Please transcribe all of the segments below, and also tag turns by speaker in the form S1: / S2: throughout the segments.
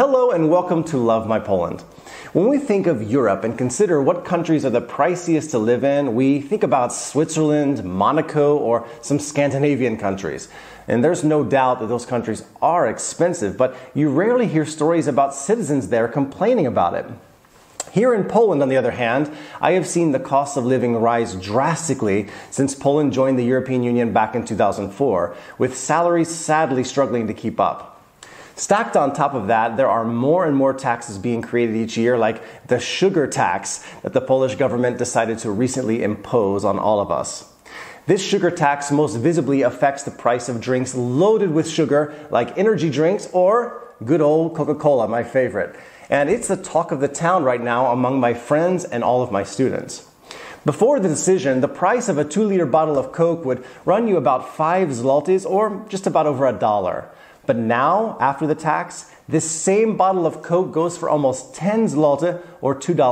S1: Hello and welcome to Love My Poland. When we think of Europe and consider what countries are the priciest to live in, we think about Switzerland, Monaco, or some Scandinavian countries. And there's no doubt that those countries are expensive, but you rarely hear stories about citizens there complaining about it. Here in Poland, on the other hand, I have seen the cost of living rise drastically since Poland joined the European Union back in 2004, with salaries sadly struggling to keep up. Stacked on top of that, there are more and more taxes being created each year, like the sugar tax that the Polish government decided to recently impose on all of us. This sugar tax most visibly affects the price of drinks loaded with sugar, like energy drinks or good old Coca-Cola, my favorite. And it's the talk of the town right now among my friends and all of my students. Before the decision, the price of a 2-liter bottle of Coke would run you about 5 zlotys, or just about over $1. But now, after the tax, this same bottle of Coke goes for almost 10 zloty, or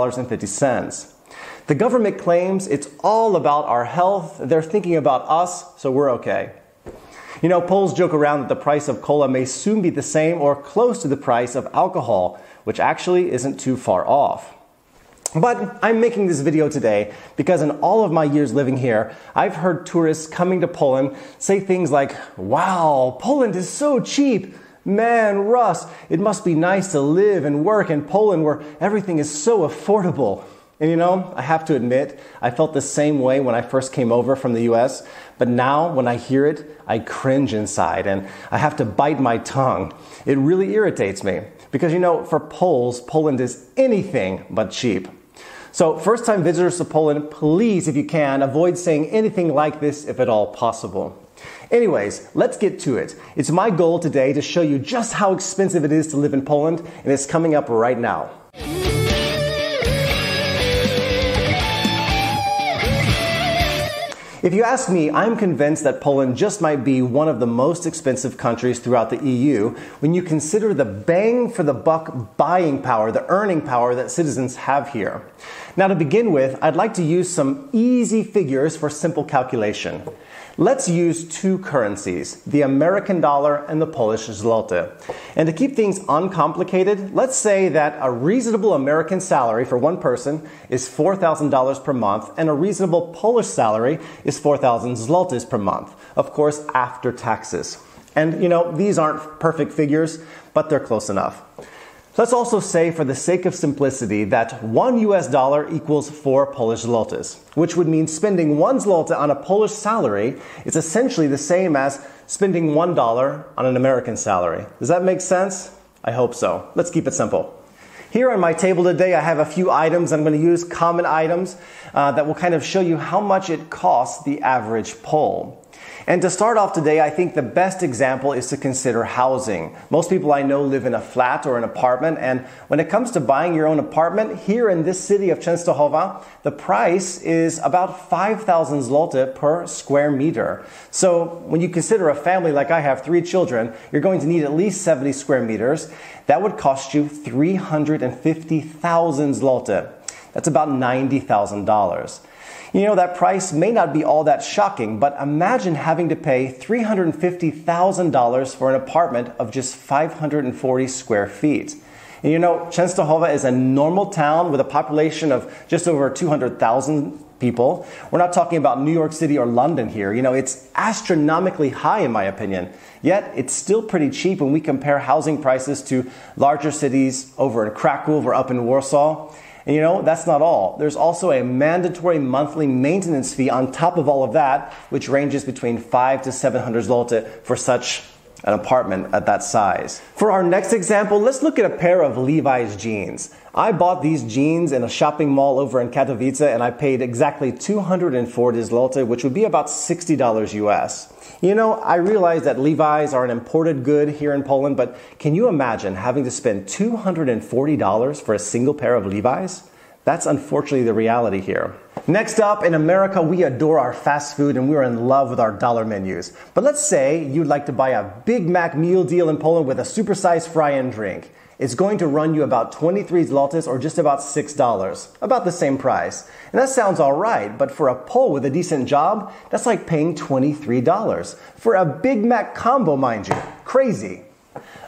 S1: $2.50. The government claims it's all about our health. They're thinking about us, so we're okay. You know, Poles joke around that the price of cola may soon be the same or close to the price of alcohol, which actually isn't too far off. But I'm making this video today because in all of my years living here, I've heard tourists coming to Poland say things like, "Wow, Poland is so cheap. Man, Russ, it must be nice to live and work in Poland where everything is so affordable." And you know, I have to admit, I felt the same way when I first came over from the US, but now when I hear it, I cringe inside and I have to bite my tongue. It really irritates me because, you know, for Poles, Poland is anything but cheap. So first-time visitors to Poland, please, if you can, avoid saying anything like this if at all possible. Anyways, let's get to it. It's my goal today to show you just how expensive it is to live in Poland, and it's coming up right now. If you ask me, I'm convinced that Poland just might be one of the most expensive countries throughout the EU when you consider the bang for the buck buying power, the earning power that citizens have here. Now, to begin with, I'd like to use some easy figures for simple calculation. Let's use two currencies, the American dollar and the Polish zloty. And to keep things uncomplicated, let's say that a reasonable American salary for one person is $4,000 per month and a reasonable Polish salary is 4,000 zlotys per month, of course after taxes. And you know, these aren't perfect figures, but they're close enough. Let's also say, for the sake of simplicity, that $1 equals 4 Polish zlotys, which would mean spending 1 zloty on a Polish salary is essentially the same as spending $1 on an American salary. Does that make sense? I hope so. Let's keep it simple. Here on my table today, I have a few items. I'm going to use common items that will kind of show you how much it costs the average Pole. And to start off today, I think the best example is to consider housing. Most people I know live in a flat or an apartment, and when it comes to buying your own apartment, here in this city of Częstochowa, the price is about 5,000 zloty per square meter. So when you consider a family like I have, 3 children, you're going to need at least 70 square meters. That would cost you 350,000 zloty. That's about $90,000. You know, that price may not be all that shocking, but imagine having to pay $350,000 for an apartment of just 540 square feet. And you know, Częstochowa is a normal town with a population of just over 200,000 people. We're not talking about New York City or London here. You know, it's astronomically high in my opinion. Yet, it's still pretty cheap when we compare housing prices to larger cities over in Kraków or up in Warsaw. And you know, that's not all. There's also a mandatory monthly maintenance fee on top of all of that, which ranges between 500 to 700 zloty for such an apartment at that size. For our next example, let's look at a pair of Levi's jeans. I bought these jeans in a shopping mall over in Katowice and I paid exactly 240 zloty, which would be about $60 US. You know, I realize that Levi's are an imported good here in Poland, but can you imagine having to spend $240 for a single pair of Levi's? That's unfortunately the reality here. Next up, in America, we adore our fast food and we're in love with our dollar menus. But let's say you'd like to buy a Big Mac meal deal in Poland with a supersized fry and drink. It's going to run you about 23 zlotys, or just about $6, about the same price. And that sounds all right, but for a Pole with a decent job, that's like paying $23 for a Big Mac combo, mind you. Crazy.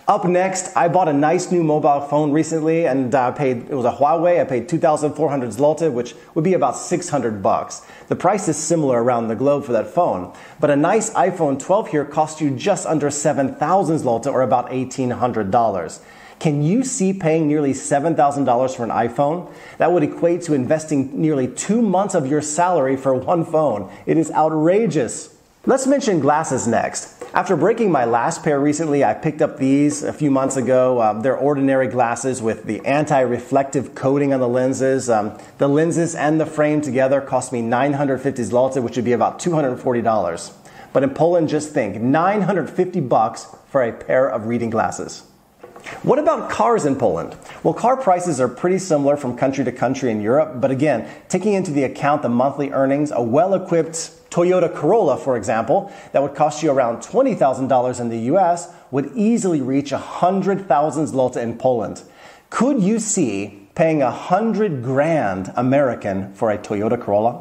S1: Up next, I bought a nice new mobile phone recently, and it was a Huawei. I paid 2,400 zloty, which would be about 600 bucks. The price is similar around the globe for that phone, but a nice iPhone 12 here costs you just under 7,000 zloty, or about $1,800. Can you see paying nearly $7,000 for an iPhone? That would equate to investing nearly 2 months of your salary for one phone. It is outrageous. Let's mention glasses next. After breaking my last pair recently, I picked up these a few months ago. They're ordinary glasses with the anti-reflective coating on the lenses. The lenses and the frame together cost me 950 zloty, which would be about $240. But in Poland, just think, 950 bucks for a pair of reading glasses. What about cars in Poland? Well, car prices are pretty similar from country to country in Europe, but again, taking into the account the monthly earnings, a well-equipped Toyota Corolla, for example, that would cost you around $20,000 in the US, would easily reach 100,000 zloty in Poland. Could you see paying 100 grand American for a Toyota Corolla?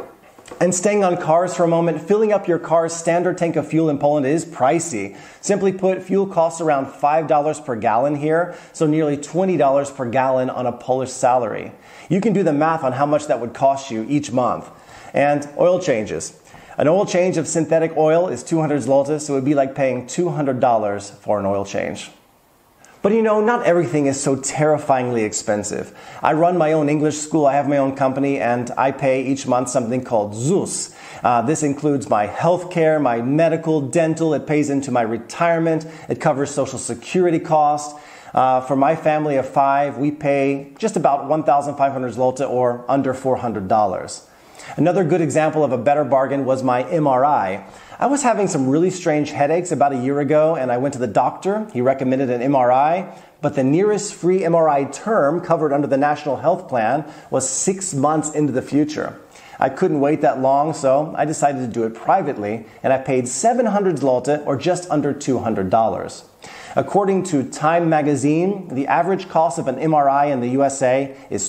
S1: And staying on cars for a moment, filling up your car's standard tank of fuel in Poland is pricey. Simply put, fuel costs around $5 per gallon here, so nearly $20 per gallon on a Polish salary. You can do the math on how much that would cost you each month. And oil changes. An oil change of synthetic oil is 200 zloty, so it would be like paying $200 for an oil change. But you know, not everything is so terrifyingly expensive. I run my own English school, I have my own company, and I pay each month something called ZUS. This includes my health care, my medical, dental, it pays into my retirement, it covers social security costs. For my family of 5, we pay just about 1,500 zloty, or under $400. Another good example of a better bargain was my MRI. I was having some really strange headaches about a year ago, and I went to the doctor. He recommended an MRI, but the nearest free MRI term covered under the National Health Plan was 6 months into the future. I couldn't wait that long, so I decided to do it privately, and I paid 700 zloty, or just under $200. According to Time magazine, the average cost of an MRI in the USA is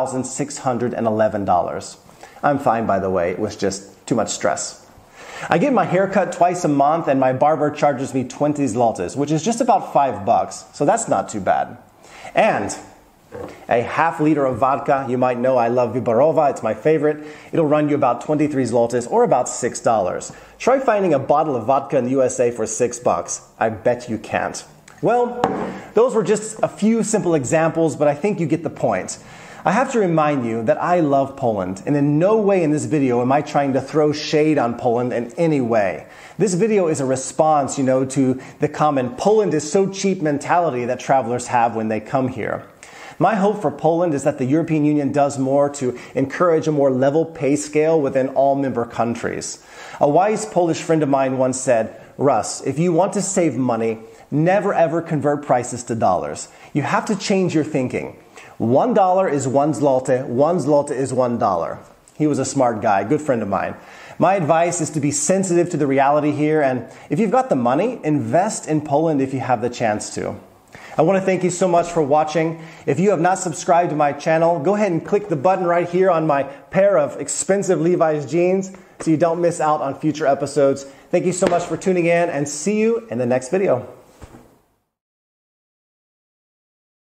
S1: $2,611. I'm fine, by the way. It was just too much stress. I get my hair cut twice a month, and my barber charges me 20 zlotys, which is just about $5, so that's not too bad. And a half liter of vodka, you might know I love Wyborowa, it's my favorite. It'll run you about 23 zlotys, or about $6. Try finding a bottle of vodka in the USA for $6. I bet you can't. Well, those were just a few simple examples, but I think you get the point. I have to remind you that I love Poland, and in no way in this video am I trying to throw shade on Poland in any way. This video is a response, to the common Poland is so cheap mentality that travelers have when they come here. My hope for Poland is that the European Union does more to encourage a more level pay scale within all member countries. A wise Polish friend of mine once said, "Russ, if you want to save money, never ever convert prices to dollars. You have to change your thinking. $1 is 1 zloty, 1 zloty is $1. He was a smart guy, good friend of mine. My advice is to be sensitive to the reality here, and if you've got the money, invest in Poland if you have the chance to. I want to thank you so much for watching. If you have not subscribed to my channel, go ahead and click the button right here on my pair of expensive Levi's jeans so you don't miss out on future episodes. Thank you so much for tuning in, and see you in the next video.